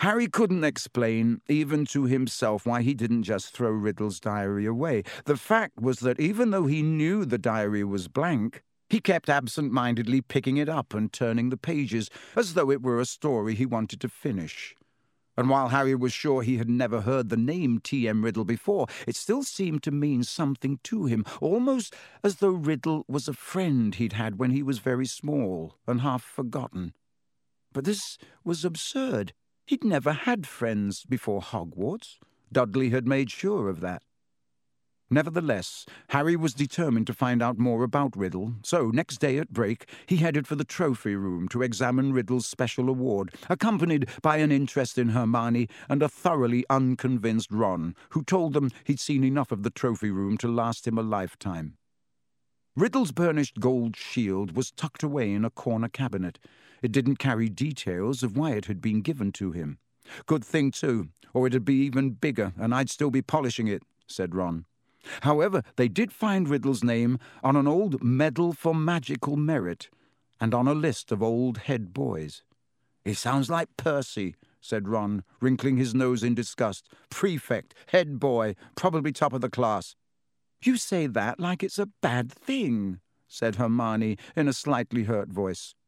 Harry couldn't explain, even to himself, why he didn't just throw Riddle's diary away. The fact was that even though he knew the diary was blank, he kept absent-mindedly picking it up and turning the pages as though it were a story he wanted to finish. And while Harry was sure he had never heard the name T.M. Riddle before, it still seemed to mean something to him, almost as though Riddle was a friend he'd had when he was very small and half forgotten. But this was absurd. He'd never had friends before Hogwarts. Dudley had made sure of that. Nevertheless, Harry was determined to find out more about Riddle, so next day at break he headed for the trophy room to examine Riddle's special award, accompanied by an interest in Hermione and a thoroughly unconvinced Ron, who told them he'd seen enough of the trophy room to last him a lifetime. Riddle's burnished gold shield was tucked away in a corner cabinet. It didn't carry details of why it had been given to him. "Good thing, too, or it'd be even bigger, and I'd still be polishing it," said Ron. However, they did find Riddle's name on an old Medal for Magical Merit and on a list of old head boys. "It sounds like Percy," said Ron, wrinkling his nose in disgust. "Prefect, head boy, probably top of the class." "You say that like it's a bad thing," said Hermione in a slightly hurt voice.